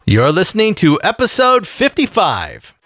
You're listening to episode 55.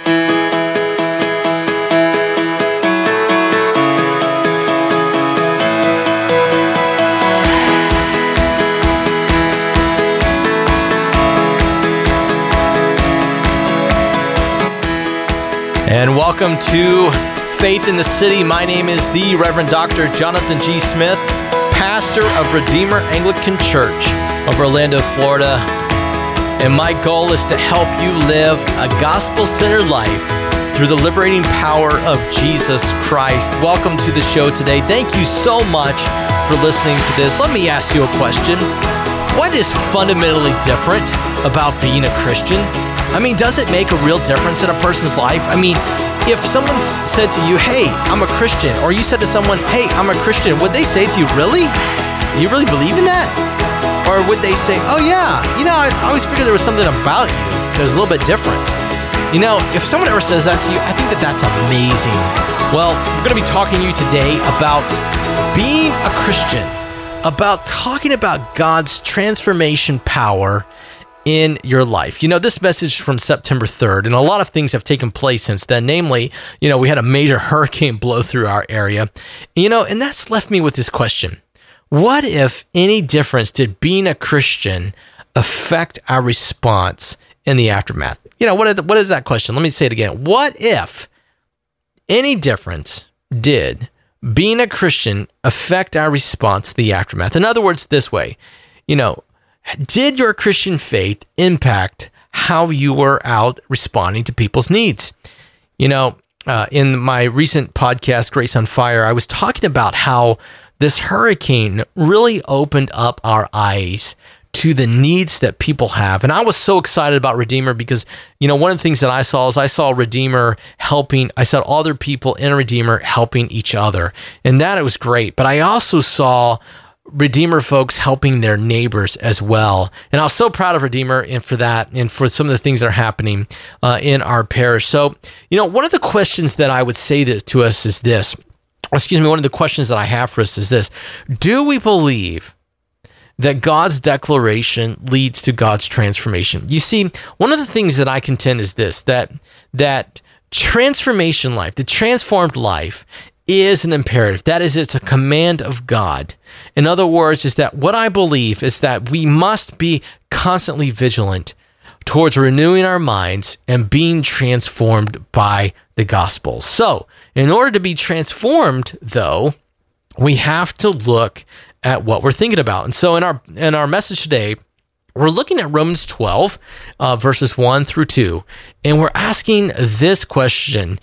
And welcome to Faith in the City. My name is the Reverend Dr. Jonathan G. Smith, pastor of Redeemer Anglican Church of Orlando, Florida. And my goal is to help you live a gospel-centered life through the liberating power of Jesus Christ. Welcome to the show today. Thank you so much for listening to this. Let me ask you a question. What is fundamentally different about being a Christian? I mean, does it make a real difference in a person's life? I mean, if someone said to you, hey, I'm a Christian, or you said to someone, hey, I'm a Christian, would they say to you, really? You really believe in that? Or would they say, oh yeah, I always figured there was something about you that was a little bit different. If someone ever says that to you, I think that's amazing. Well, we're going to be talking to you today about being a Christian, about talking about God's transformation power in your life. This message from September 3rd, and a lot of things have taken place since then. Namely, we had a major hurricane blow through our area, and that's left me with this question. What, if any difference, did being a Christian affect our response in the aftermath? What is that question? Let me say it again. What, if any difference, did being a Christian affect our response to the aftermath? In other words, this way, did your Christian faith impact how you were out responding to people's needs? In my recent podcast, Grace on Fire, I was talking about how this hurricane really opened up our eyes to the needs that people have. And I was so excited about Redeemer because, one of the things that I saw Redeemer helping, I saw other people in Redeemer helping each other. And that it was great. But I also saw Redeemer folks helping their neighbors as well. And I was so proud of Redeemer and for that and for some of the things that are happening in our parish. So, one of the questions that I would say to us is this. One of the questions that I have for us is this. Do we believe that God's declaration leads to God's transformation? You see, one of the things that I contend is this, that transformation life, the transformed life, is an imperative. That is, it's a command of God. In other words, is that what I believe is that we must be constantly vigilant towards renewing our minds and being transformed by the gospel. So, in order to be transformed, though, we have to look at what we're thinking about. And so in our message today, we're looking at Romans 12, verses 1 through 2, and we're asking this question,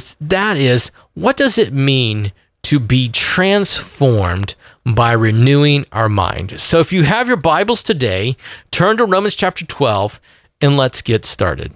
what does it mean to be transformed by renewing our mind? So if you have your Bibles today, turn to Romans chapter 12, and let's get started.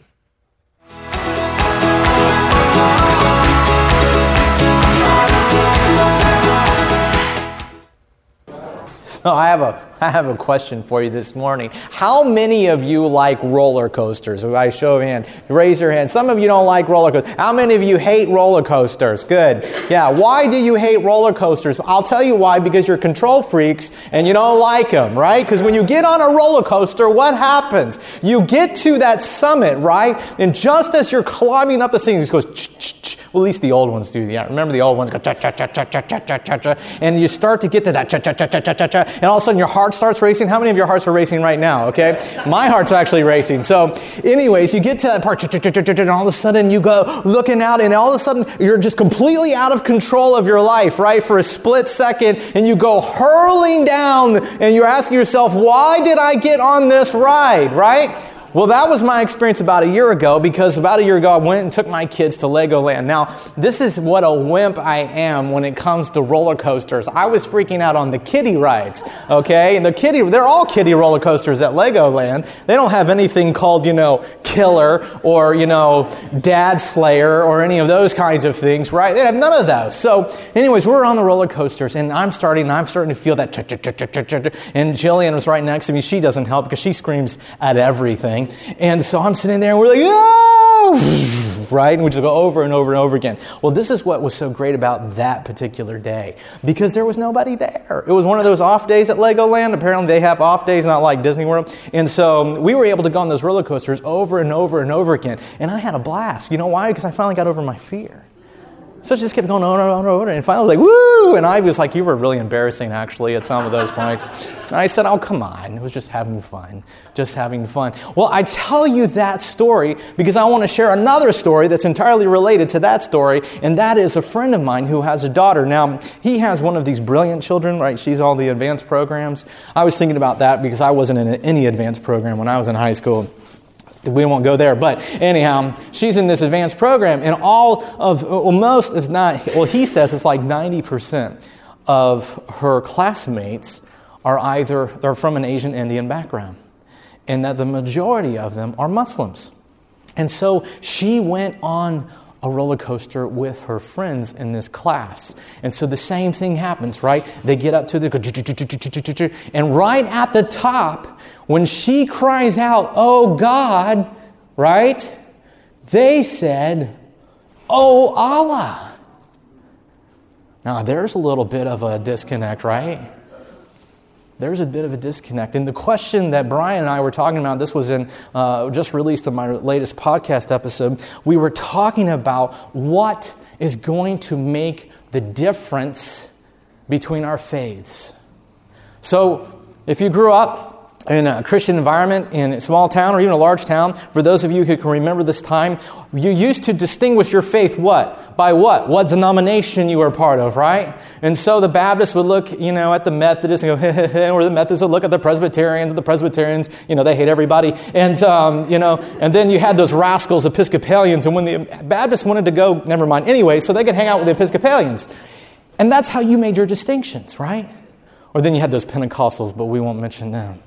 So I have a question for you this morning. How many of you like roller coasters? By show of hands, raise your hand. Some of you don't like roller coasters. How many of you hate roller coasters? Good. Yeah. Why do you hate roller coasters? I'll tell you why. Because you're control freaks and you don't like them, right? Because when you get on a roller coaster, what happens? You get to that summit, right? And just as you're climbing up the thing, it just goes. Well, at least the old ones do. Yeah, remember the old ones go cha cha cha cha cha cha cha cha cha, and you start to get to that cha cha cha cha cha cha cha, and all of a sudden your heart starts racing. How many of your hearts are racing right now? Okay, my heart's actually racing. So, anyways, you get to that part, and all of a sudden you go looking out, and all of a sudden you're just completely out of control of your life, right? For a split second, and you go hurling down, and you're asking yourself, why did I get on this ride, right? Well, that was my experience about a year ago, because about a year ago I went and took my kids to Legoland. Now, this is what a wimp I am when it comes to roller coasters. I was freaking out on the kiddie rides, okay? And they're all kiddie roller coasters at Legoland. They don't have anything called, Killer or, Dad Slayer or any of those kinds of things, right? They have none of those. So, anyways, we're on the roller coasters, and I'm starting to feel that cha-cha-cha-cha-cha-cha. And Jillian was right next to me. She doesn't help because she screams at everything. And so I'm sitting there and we're like, ah! woo, right? And we just go over and over and over again. Well, this is what was so great about that particular day, because there was nobody there. It was one of those off days at Legoland. Apparently they have off days, not like Disney World. And so we were able to go on those roller coasters over and over and over again. And I had a blast. You know why? Because I finally got over my fear. So it just kept going on and on and on. And finally I was like, woo! And I was like, you were really embarrassing, actually, at some of those points. And I said, oh, come on. It was just having fun. Just having fun. Well, I tell you that story because I want to share another story that's entirely related to that story. And that is a friend of mine who has a daughter. Now, he has one of these brilliant children, right? She's all the advanced programs. I was thinking about that because I wasn't in any advanced program when I was in high school. We won't go there, but anyhow, she's in this advanced program, and he says it's like 90% of her classmates they're from an Asian Indian background, and that the majority of them are Muslims. And so she went on a roller coaster with her friends in this class. And so the same thing happens, right? They get up to and right at the top, when she cries out, "Oh God," right? They said, "Oh Allah." Now there's a little bit of a disconnect, right? There's a bit of a disconnect. And the question that Brian and I were talking about, this was in just released in my latest podcast episode, we were talking about what is going to make the difference between our faiths. So if you grew up in a Christian environment in a small town or even a large town, for those of you who can remember this time, you used to distinguish your faith what? By what? What denomination you were part of, right? And so the Baptists would look, at the Methodists and go, or the Methodists would look at the Presbyterians, and the Presbyterians, they hate everybody. And, and then you had those rascals, Episcopalians, and when the Baptists wanted to go, never mind, anyway, so they could hang out with the Episcopalians. And that's how you made your distinctions, right? Or then you had those Pentecostals, but we won't mention them.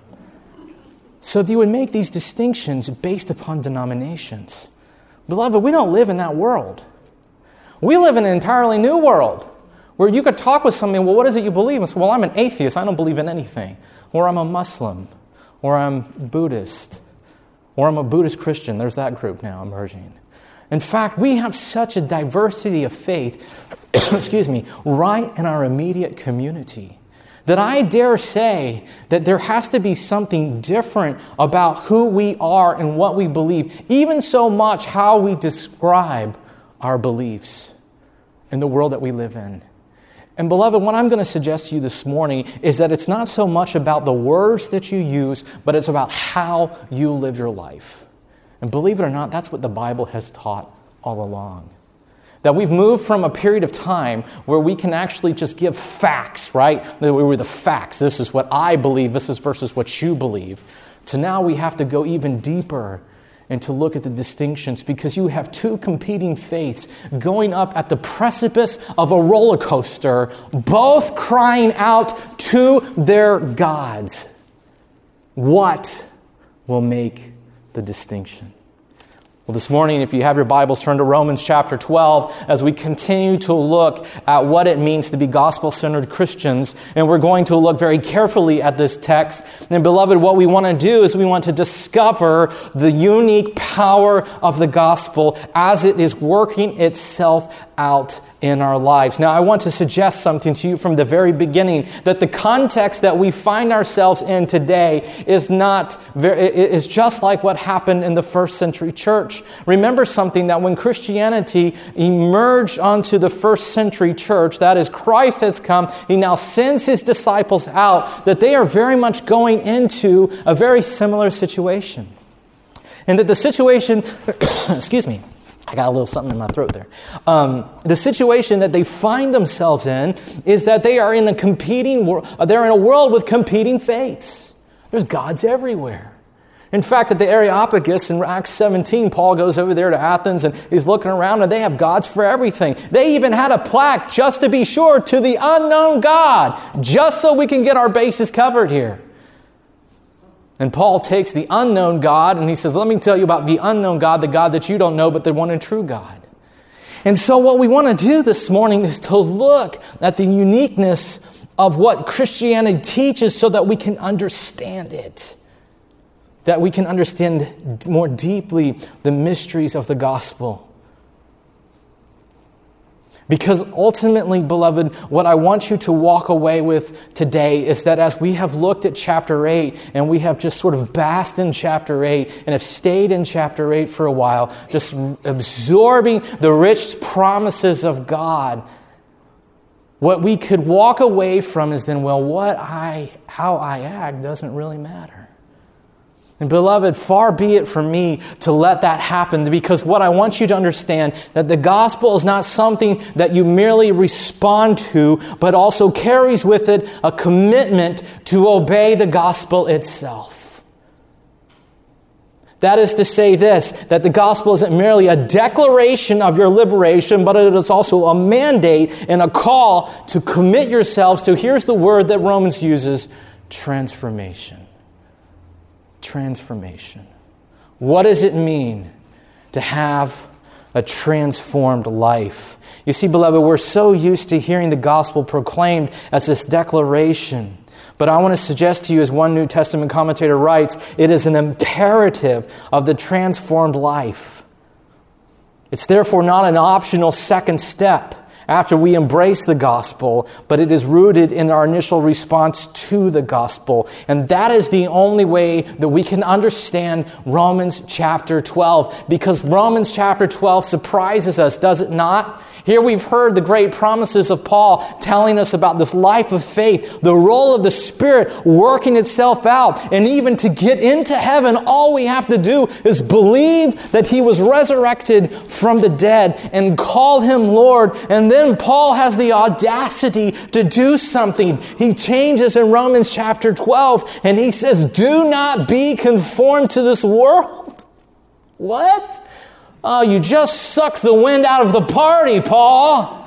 So you would make these distinctions based upon denominations. Beloved, we don't live in that world. We live in an entirely new world where you could talk with somebody, well, what is it you believe? And say, well, I'm an atheist. I don't believe in anything. Or I'm a Muslim. Or I'm Buddhist. Or I'm a Buddhist Christian. There's that group now emerging. In fact, we have such a diversity of faith, right in our immediate community, that I dare say that there has to be something different about who we are and what we believe, even so much how we describe our beliefs in the world that we live in. And beloved, what I'm going to suggest to you this morning is that it's not so much about the words that you use, but it's about how you live your life. And believe it or not, that's what the Bible has taught all along. That we've moved from a period of time where we can actually just give facts, right? That we were the facts. This is what I believe. This is versus what you believe. To now we have to go even deeper and to look at the distinctions, because you have two competing faiths going up at the precipice of a roller coaster, both crying out to their gods. What will make the distinction? Well, this morning, if you have your Bibles, turn to Romans chapter 12 as we continue to look at what it means to be gospel-centered Christians. And we're going to look very carefully at this text. And beloved, what we want to do is we want to discover the unique power of the gospel as it is working itself out in our lives. Now, I want to suggest something to you from the very beginning, that the context that we find ourselves in today is just like what happened in the first century church. Remember something, that when Christianity emerged onto the first century church, that is, Christ has come, He now sends His disciples out, that they are very much going into a very similar situation. And that the situation, I got a little something in my throat there. The situation that they find themselves in is that they are in a competing world. They're in a world with competing faiths. There's gods everywhere. In fact, at the Areopagus in Acts 17, Paul goes over there to Athens and he's looking around and they have gods for everything. They even had a plaque, just to be sure, to the unknown God, just so we can get our bases covered here. And Paul takes the unknown God and he says, let me tell you about the unknown God, the God that you don't know, but the one and true God. And so what we want to do this morning is to look at the uniqueness of what Christianity teaches so that we can understand it. that we can understand more deeply the mysteries of the gospel. Because ultimately, beloved, what I want you to walk away with today is that as we have looked at chapter 8 and we have just sort of basked in chapter 8 and have stayed in chapter 8 for a while, just absorbing the rich promises of God, what we could walk away from is then, well, how I act doesn't really matter. And beloved, far be it from me to let that happen, because what I want you to understand that the gospel is not something that you merely respond to, but also carries with it a commitment to obey the gospel itself. That is to say this, that the gospel isn't merely a declaration of your liberation, but it is also a mandate and a call to commit yourselves to, here's the word that Romans uses, transformation. Transformation. What does it mean to have a transformed life? You see, beloved, we're so used to hearing the gospel proclaimed as this declaration. But I want to suggest to you, as one New Testament commentator writes, it is an imperative of the transformed life. It's therefore not an optional second step after we embrace the gospel, but it is rooted in our initial response to the gospel. And that is the only way that we can understand Romans chapter 12, because Romans chapter 12 surprises us, does it not? Here we've heard the great promises of Paul telling us about this life of faith, the role of the Spirit working itself out. And even to get into heaven, all we have to do is believe that He was resurrected from the dead and call Him Lord. And then Paul has the audacity to do something. He changes in Romans chapter 12 and he says, do not be conformed to this world. What? Oh, you just sucked the wind out of the party, Paul.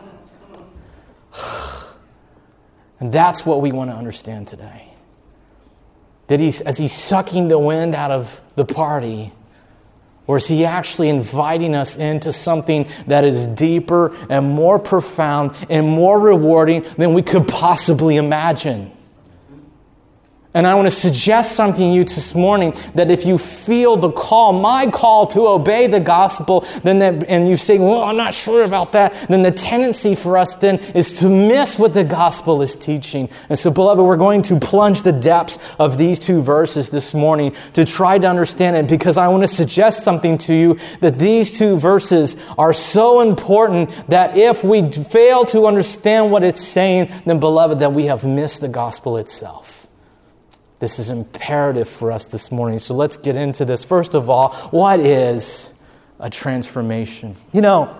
And that's what we want to understand today. That as he's sucking the wind out of the party, or is he actually inviting us into something that is deeper and more profound and more rewarding than we could possibly imagine? And I want to suggest something to you this morning, that if you feel the call, my call to obey the gospel, and you say, well, I'm not sure about that, then the tendency for us then is to miss what the gospel is teaching. And so, beloved, we're going to plunge the depths of these two verses this morning to try to understand it, because I want to suggest something to you, that these two verses are so important that if we fail to understand what it's saying, then, beloved, that we have missed the gospel itself. This is imperative for us this morning. So let's get into this. First of all, what is a transformation? You know,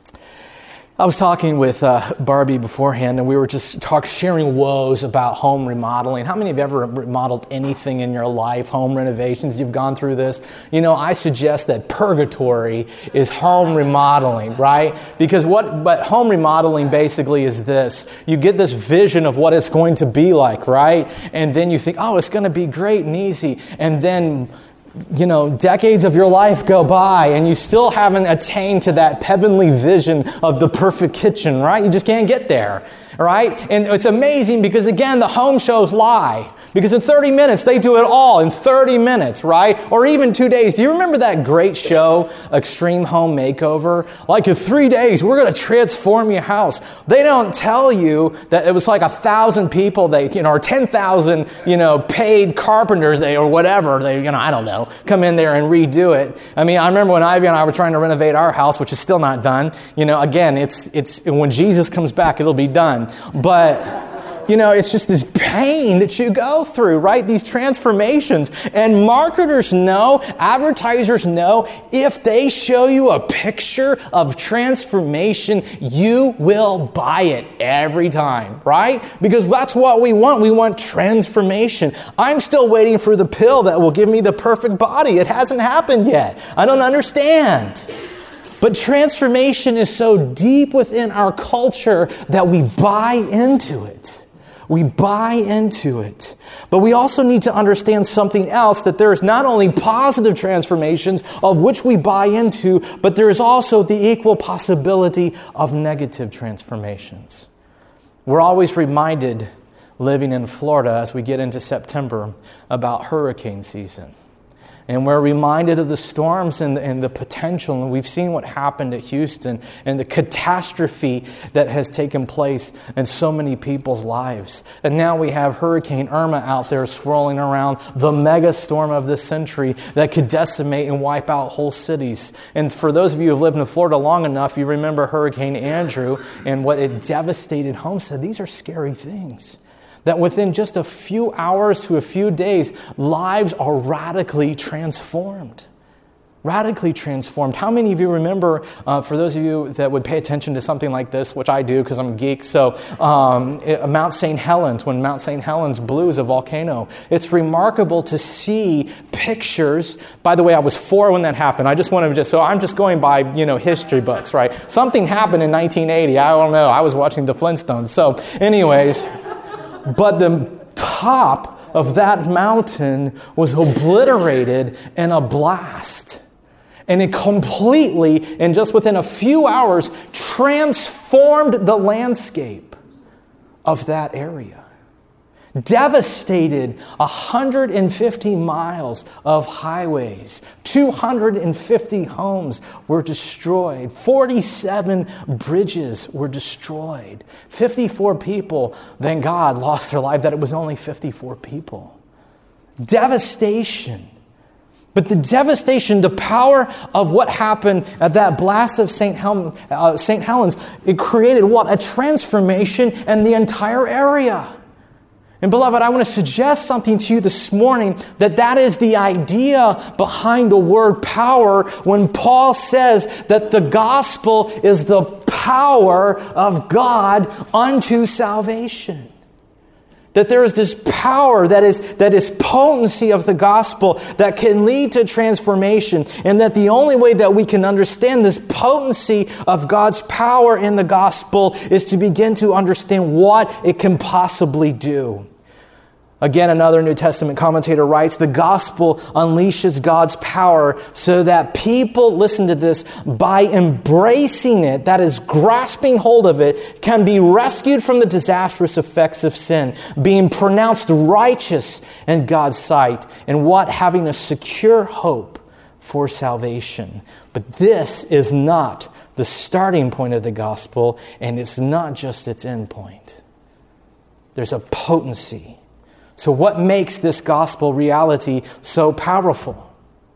I was talking with Barbie beforehand, and we were just sharing woes about home remodeling. How many of you have ever remodeled anything in your life, home renovations? You've gone through this. You know, I suggest that purgatory is home remodeling, right? Because but home remodeling basically is this. You get this vision of what it's going to be like, right? And then you think, oh, it's going to be great and easy. And then, you know, decades of your life go by and you still haven't attained to that heavenly vision of the perfect kitchen, right? You just can't get there, right? And it's amazing because, again, the home shows lie. Because in 30 minutes, they do it all in 30 minutes, right? Or even 2 days. Do you remember that great show, Extreme Home Makeover? Like in 3 days, we're going to transform your house. They don't tell you that it was like 1,000 people, or 10,000, paid carpenters, or whatever, I don't know, come in there and redo it. I mean, I remember when Ivy and I were trying to renovate our house, which is still not done. Again, it's when Jesus comes back, it'll be done. But it's just this pain that you go through, right? These transformations. And marketers know, advertisers know, if they show you a picture of transformation, you will buy it every time, right? Because that's what we want. We want transformation. I'm still waiting for the pill that will give me the perfect body. It hasn't happened yet. I don't understand. But transformation is so deep within our culture that we buy into it. We buy into it. But we also need to understand something else, that there is not only positive transformations of which we buy into, but there is also the equal possibility of negative transformations. We're always reminded, living in Florida as we get into September, about hurricane season. And we're reminded of the storms and the potential. And we've seen what happened at Houston and the catastrophe that has taken place in so many people's lives. And now we have Hurricane Irma out there swirling around, the mega storm of this century that could decimate and wipe out whole cities. And for those of you who have lived in Florida long enough, you remember Hurricane Andrew and what it devastated Homestead. These are scary things. That within just a few hours to a few days, lives are radically transformed. Radically transformed. How many of you remember, for those of you that would pay attention to something like this, which I do because I'm a geek, so Mount St. Helens, when Mount St. Helens blew as a volcano. It's remarkable to see pictures. By the way, I was 4 when that happened. I just wanted to so I'm just going by, history books, right? Something happened in 1980. I don't know. I was watching the Flintstones. So anyways, but the top of that mountain was obliterated in a blast. And it completely, and just within a few hours, transformed the landscape of that area. Devastated 150 miles of highways. 250 homes were destroyed. 47 bridges were destroyed. 54 people, thank God, lost their life, that it was only 54 people. Devastation. But the devastation, the power of what happened at that blast of St. Helens, it created what? A transformation in the entire area. And beloved, I want to suggest something to you this morning, that is the idea behind the word power when Paul says that the gospel is the power of God unto salvation. That there is this power that is potency of the gospel that can lead to transformation, and that the only way that we can understand this potency of God's power in the gospel is to begin to understand what it can possibly do. Again, another New Testament commentator writes, the gospel unleashes God's power so that people, listen to this, by embracing it, that is grasping hold of it, can be rescued from the disastrous effects of sin, being pronounced righteous in God's sight, and having a secure hope for salvation. But this is not the starting point of the gospel, and it's not just its end point. There's a potency. So what makes this gospel reality so powerful?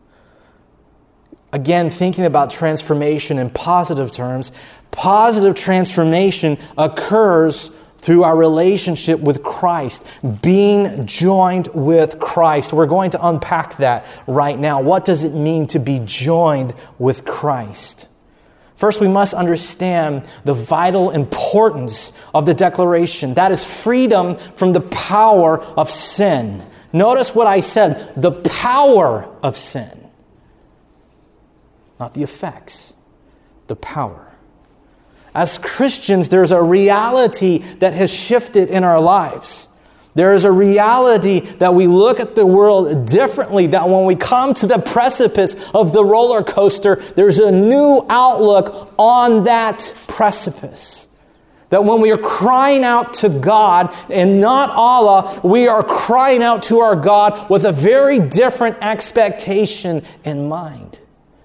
Again, thinking about transformation in positive terms, positive transformation occurs through our relationship with Christ, being joined with Christ. We're going to unpack that right now. What does it mean to be joined with Christ? First, we must understand the vital importance of the declaration. That is freedom from the power of sin. Notice what I said, the power of sin. Not the effects, the power. As Christians, there's a reality that has shifted in our lives. There is a reality that we look at the world differently, that when we come to the precipice of the roller coaster, there's a new outlook on that precipice. That when we are crying out to God and not Allah, we are crying out to our God with a very different expectation in mind.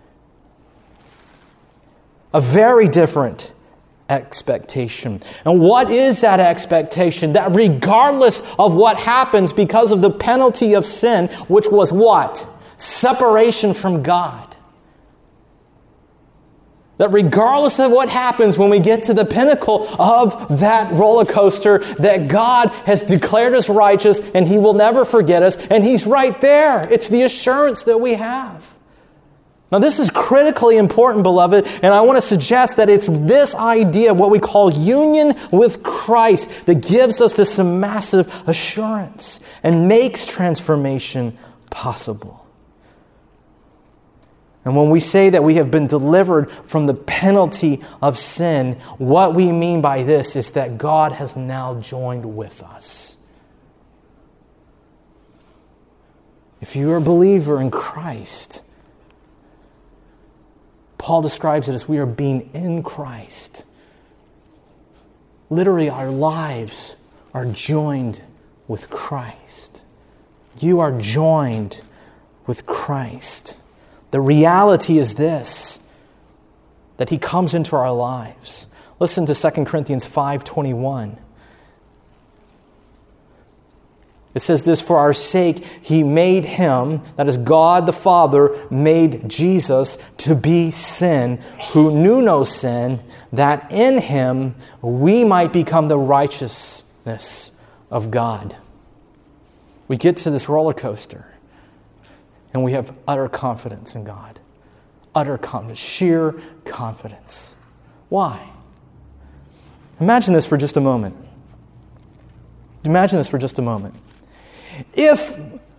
A very different expectation. And what is that expectation? That regardless of what happens because of the penalty of sin, which was what? Separation from God. That regardless of what happens when we get to the pinnacle of that roller coaster, that God has declared us righteous and He will never forget us, and He's right there. It's the assurance that we have. Now, this is critically important, beloved, and I want to suggest that it's this idea, what we call union with Christ, that gives us this massive assurance and makes transformation possible. And when we say that we have been delivered from the penalty of sin, what we mean by this is that God has now joined with us. If you are a believer in Christ, Paul describes it as we are being in Christ. Literally, our lives are joined with Christ. You are joined with Christ. The reality is this, that He comes into our lives. Listen to 2 Corinthians 5:21. It says this, for our sake He made Him, that is God the Father, made Jesus to be sin, who knew no sin, that in Him we might become the righteousness of God. We get to this roller coaster and we have utter confidence in God. Utter confidence, sheer confidence. Why? Imagine this for just a moment. Imagine this for just a moment. If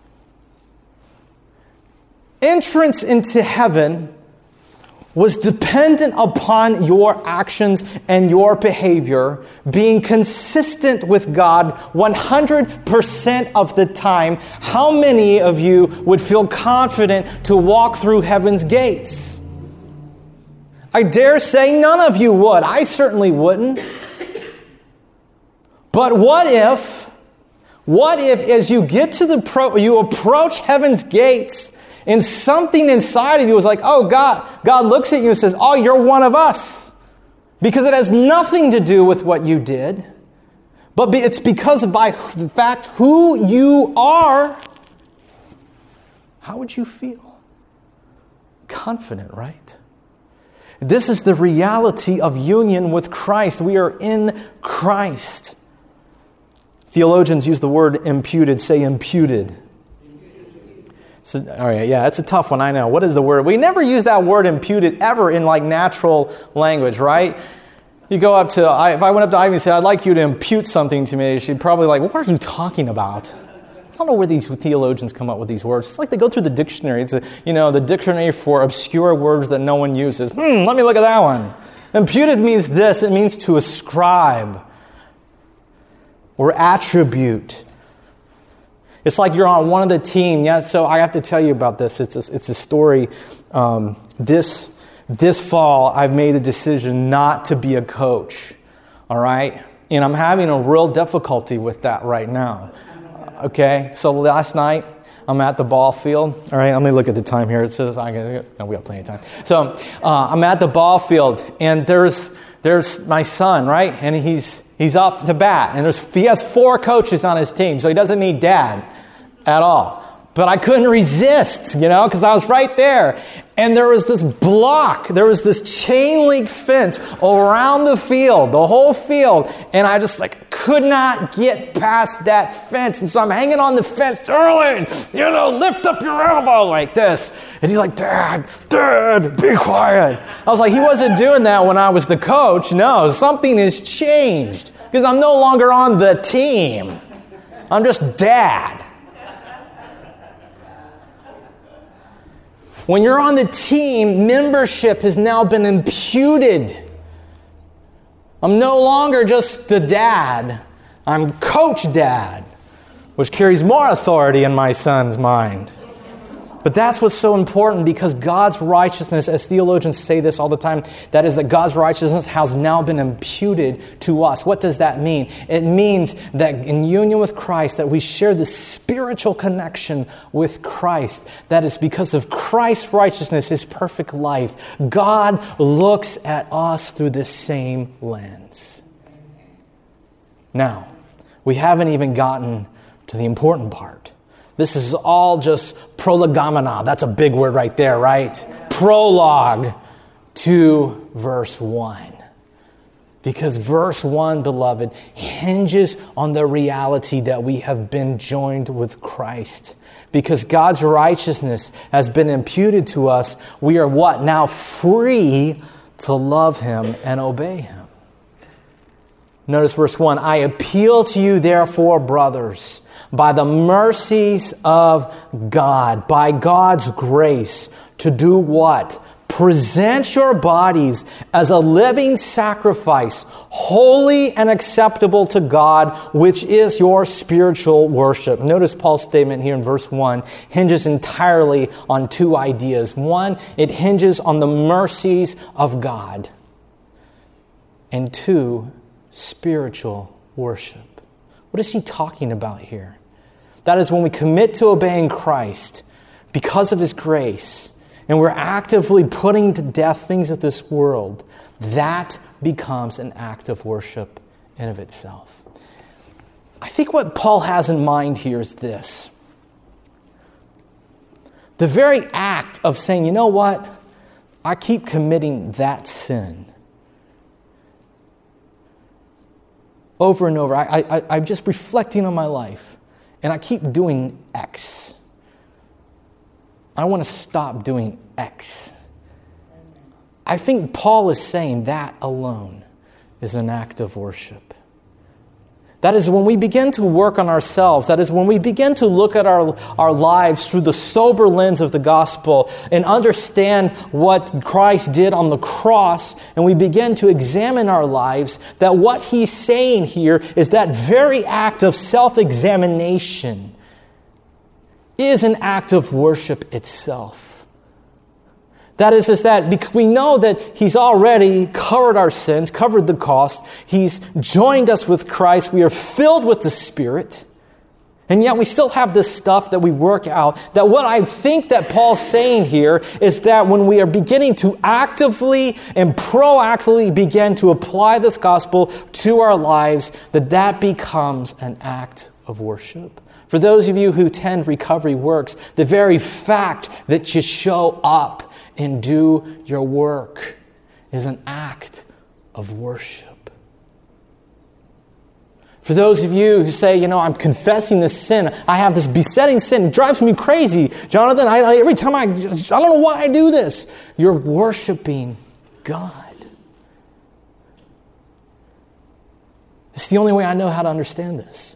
entrance into heaven was dependent upon your actions and your behavior being consistent with God 100% of the time, how many of you would feel confident to walk through heaven's gates? I dare say none of you would. I certainly wouldn't. But what if as you get to you approach heaven's gates, and something inside of you is like, oh, God looks at you and says, oh, you're one of us. Because it has nothing to do with what you did, but it's because by the fact who you are. How would you feel? Confident, right? This is the reality of union with Christ. We are in Christ. Theologians use the word imputed. Say imputed. So, all right, yeah, it's a tough one, I know. What is the word? We never use that word imputed ever in like natural language, right? You go up to, if I went up to Ivy and said, I'd like you to impute something to me, she'd probably like, what are you talking about? I don't know where these theologians come up with these words. It's like they go through the dictionary. It's the dictionary for obscure words that no one uses. Let me look at that one. Imputed means this. It means to ascribe or attribute. It's like you're on one of the team. Yeah, so I have to tell you about this. It's a story. This fall, I've made the decision not to be a coach. All right? And I'm having a real difficulty with that right now. Okay? So last night, I'm at the ball field. All right, let me look at the time here. It says, we got plenty of time. So I'm at the ball field, and there's my son, right? And he's up to bat. And he has 4 coaches on his team, so he doesn't need dad at all. But I couldn't resist, because I was right there. And there was this block. There was this chain link fence around the field, the whole field. And I just could not get past that fence. And so I'm hanging on the fence early, lift up your elbow like this. And he's like, Dad, be quiet. I was like, he wasn't doing that when I was the coach. No, something has changed because I'm no longer on the team. I'm just dad. When you're on the team, membership has now been imputed. I'm no longer just the dad. I'm Coach Dad, which carries more authority in my son's mind. But that's what's so important, because God's righteousness, as theologians say this all the time, that is that God's righteousness has now been imputed to us. What does that mean? It means that in union with Christ, that we share the spiritual connection with Christ. That is because of Christ's righteousness, His perfect life. God looks at us through the same lens. Now, we haven't even gotten to the important part. This is all just prolegomena. That's a big word right there, right? Prologue to verse 1. Because verse 1, beloved, hinges on the reality that we have been joined with Christ. Because God's righteousness has been imputed to us, we are what? Now free to love Him and obey Him. Notice verse 1. I appeal to you, therefore, brothers, by the mercies of God, by God's grace, to do what? Present your bodies as a living sacrifice, holy and acceptable to God, which is your spiritual worship. Notice Paul's statement here in verse 1 hinges entirely on 2 ideas. One, it hinges on the mercies of God. And 2, spiritual worship. What is he talking about here? That is when we commit to obeying Christ, because of His grace, and we're actively putting to death things of this world, that becomes an act of worship in of itself. I think what Paul has in mind here is this. The very act of saying, you know what? I keep committing that sin over and over. I'm just reflecting on my life, and I keep doing X. I want to stop doing X. I think Paul is saying that alone is an act of worship. That is when we begin to work on ourselves. That is when we begin to look at our lives through the sober lens of the gospel and understand what Christ did on the cross, and we begin to examine our lives, that what he's saying here is that very act of self-examination is an act of worship itself. That is that we know that He's already covered our sins, covered the cost. He's joined us with Christ. We are filled with the Spirit. And yet we still have this stuff that we work out. That what I think that Paul's saying here is that when we are beginning to actively and proactively begin to apply this gospel to our lives, that becomes an act of worship. For those of you who attend Recovery Works, the very fact that you show up and do your work is an act of worship. For those of you who say, I'm confessing this sin, I have this besetting sin, it drives me crazy. Jonathan, every time I don't know why I do this. You're worshiping God. It's the only way I know how to understand this.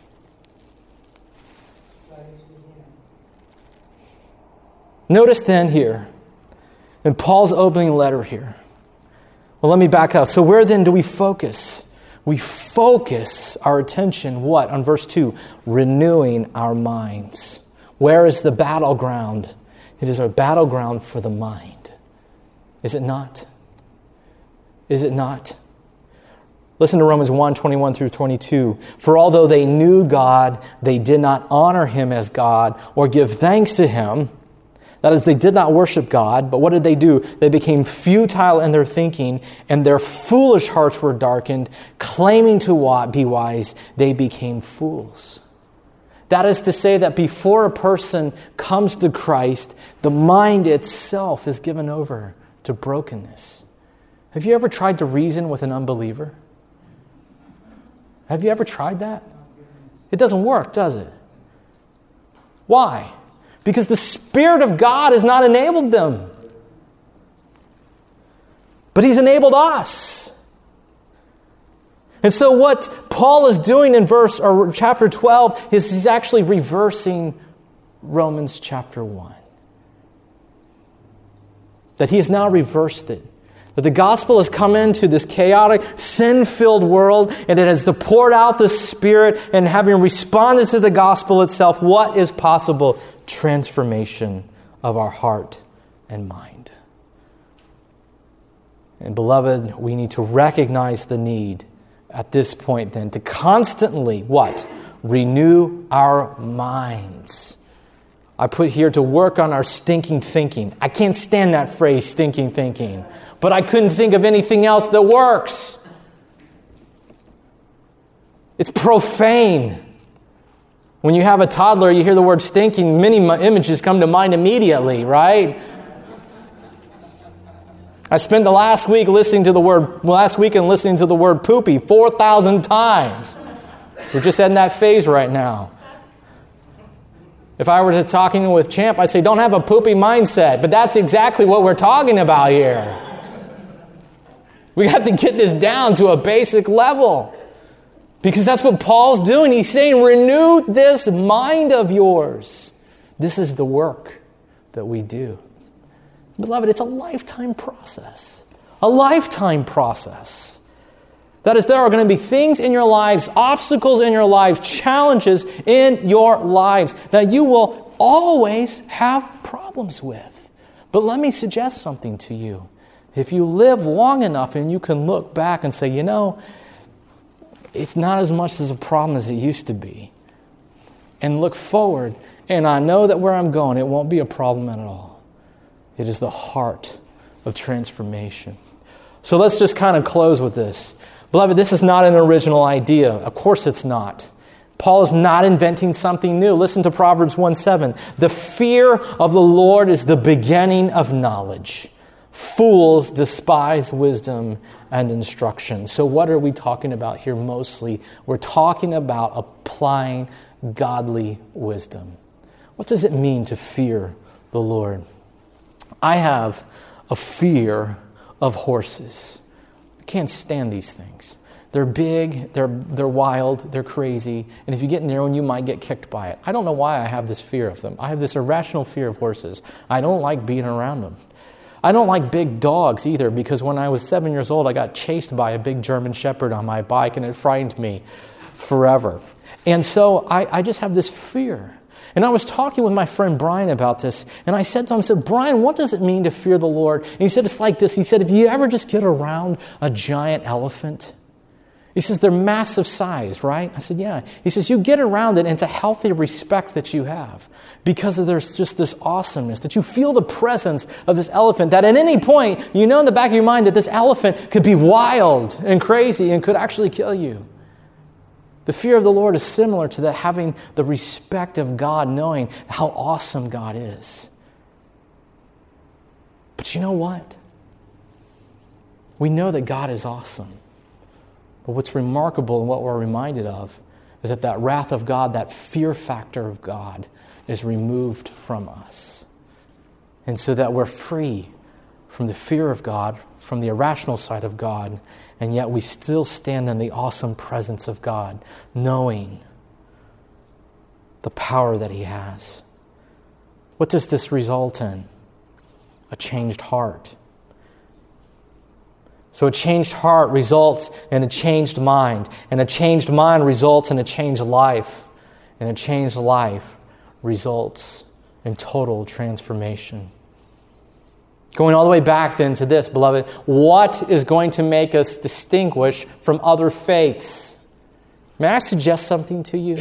Notice then here, in Paul's opening letter here. Well, let me back up. So where then do we focus? We focus our attention, what? On verse 2, renewing our minds. Where is the battleground? It is our battleground for the mind. Is it not? Is it not? Listen to Romans 1, 21 through 22. For although they knew God, they did not honor Him as God or give thanks to Him. That is, they did not worship God, but what did they do? They became futile in their thinking, and their foolish hearts were darkened. Claiming to be wise, they became fools. That is to say that before a person comes to Christ, the mind itself is given over to brokenness. Have you ever tried to reason with an unbeliever? Have you ever tried that? It doesn't work, does it? Why? Because the Spirit of God has not enabled them. But He's enabled us. And so what Paul is doing in chapter 12 is he's actually reversing Romans chapter 1. That he has now reversed it. That the gospel has come into this chaotic, sin-filled world, and it has poured out the Spirit, and having responded to the gospel itself, what is possible? Transformation of our heart and mind. And beloved, we need to recognize the need at this point then to constantly, what? Renew our minds. I put here to work on our stinking thinking. I can't stand that phrase, stinking thinking. But I couldn't think of anything else that works. It's profane. When you have a toddler, you hear the word stinking, many images come to mind immediately, right? I spent the last weekend listening to the word poopy 4,000 times. We're just in that phase right now. If I were to talking with Champ, I'd say, don't have a poopy mindset. But that's exactly what we're talking about here. We have to get this down to a basic level. Because that's what Paul's doing. He's saying, renew this mind of yours. This is the work that we do. Beloved, it's a lifetime process. A lifetime process. That is, there are going to be things in your lives, obstacles in your lives, challenges in your lives that you will always have problems with. But let me suggest something to you. If you live long enough and you can look back and say, it's not as much as a problem as it used to be. And look forward And I know that where I'm going, it won't be a problem at all. It is the heart of transformation. So let's just kind of close with this. Beloved, this is not an original idea. Of course it's not. Paul is not inventing something new. Listen to Proverbs 1:7. The fear of the Lord is the beginning of knowledge. Fools despise wisdom and instruction. So what are we talking about here mostly? We're talking about applying godly wisdom. What does it mean to fear the Lord? I have a fear of horses. I can't stand these things. They're big, they're wild, they're crazy, and if you get near one, you might get kicked by it. I don't know why I have this fear of them. I have this irrational fear of horses. I don't like being around them. I don't like big dogs either, because when I was 7 years old, I got chased by a big German Shepherd on my bike, and it frightened me forever. And so I just have this fear. And I was talking with my friend Brian about this, and I said to him, I said, Brian, what does it mean to fear the Lord? And he said, it's like this. He said, if you ever just get around a giant elephant, he says, they're massive size, right? I said, yeah. He says, you get around it, and it's a healthy respect that you have because there's just this awesomeness, that you feel the presence of this elephant, that at any point, you know in the back of your mind that this elephant could be wild and crazy and could actually kill you. The fear of the Lord is similar to that, having the respect of God, knowing how awesome God is. But you know what? We know that God is awesome. But what's remarkable and what we're reminded of is that wrath of God, that fear factor of God, is removed from us. And so that we're free from the fear of God, from the irrational side of God, and yet we still stand in the awesome presence of God, knowing the power that He has. What does this result in? A changed heart. So a changed heart results in a changed mind, and a changed mind results in a changed life, and a changed life results in total transformation. Going all the way back then to this, beloved, what is going to make us distinguish from other faiths? May I suggest something to you?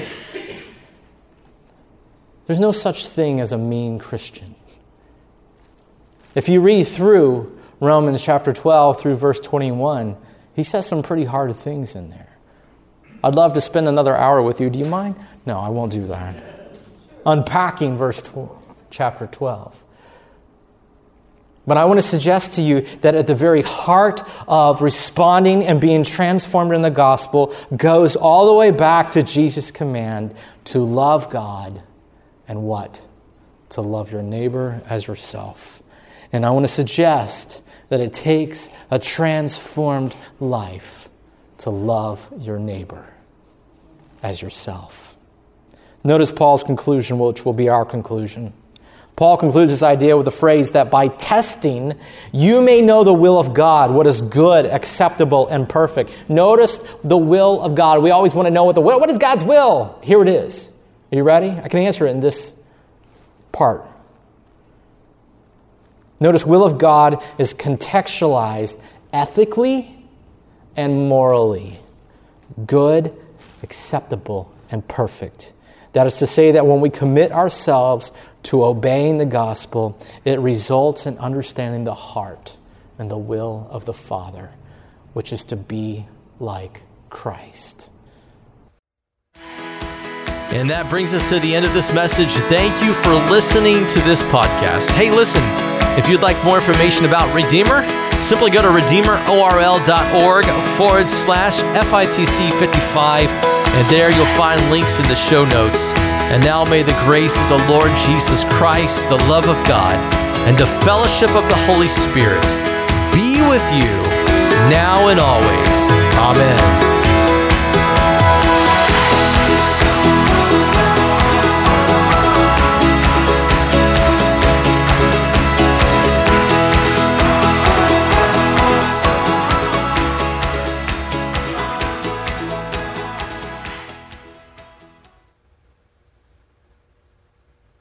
There's no such thing as a mean Christian. If you read through Romans chapter 12 through verse 21, he says some pretty hard things in there. I'd love to spend another hour with you. Do you mind? No, I won't do that. Unpacking chapter 12. But I want to suggest to you that at the very heart of responding and being transformed in the gospel goes all the way back to Jesus' command to love God and what? To love your neighbor as yourself. And I want to suggest that it takes a transformed life to love your neighbor as yourself. Notice Paul's conclusion, which will be our conclusion. Paul concludes this idea with the phrase that by testing, you may know the will of God, what is good, acceptable, and perfect. Notice the will of God. We always want to know what is God's will? Here it is. Are you ready? I can answer it in this part. Notice will of God is contextualized ethically and morally. Good, acceptable, and perfect. That is to say that when we commit ourselves to obeying the gospel, it results in understanding the heart and the will of the Father, which is to be like Christ. And that brings us to the end of this message. Thank you for listening to this podcast. Hey, listen, if you'd like more information about Redeemer, simply go to redeemerorl.org/FITC55, and there you'll find links in the show notes. And now may the grace of the Lord Jesus Christ, the love of God, and the fellowship of the Holy Spirit be with you now and always. Amen.